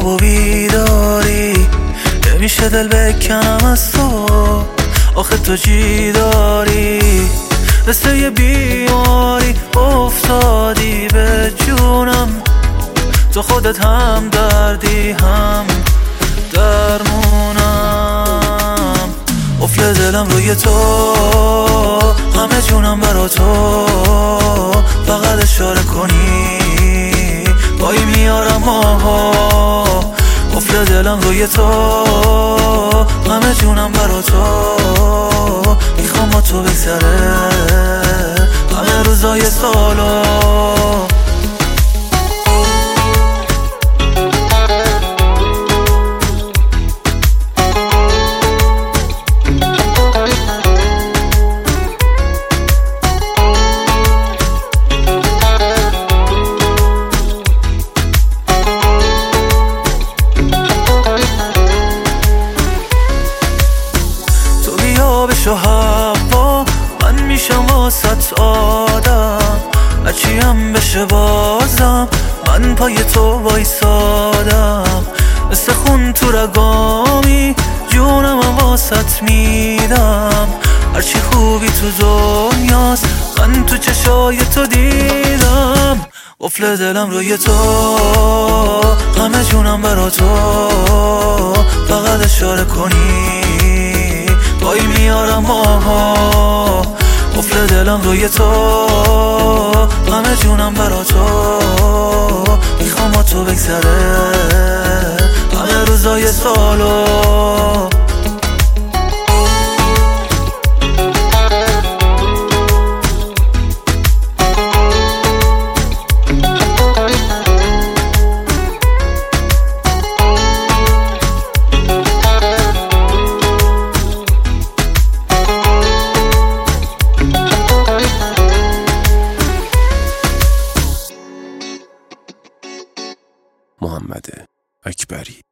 و بیداری، نمیشه دل بکنم از تو، آخه تو جی داری، مثل یه بیماری افتادی به جونم، تو خودت هم دردی هم درمونم. قفل دلم روی تو، همه جونم برا تو، فقط اشاره کنی پایی میارم آها. قفل دلم روی تو، همه جونم برا تو، میخوام با تو بگذره همه روزای سالو. بشو هوا، من میشم واسط آدم، هرچی هم بشه بازم من پای تو وایسادم، مثل خون تو رگامی جونم هم واسط میدم، هرچی خوبی تو دنیاست من تو چشای تو دیدم. قفل دلم روی تو، همه جونم برا تو، فقط اشاره کنی پایی میارم آها. قفل دلم روی تو، همه جونم برا تو، میخوام با تو بگذره همه روزای سالو. محمد اکبری.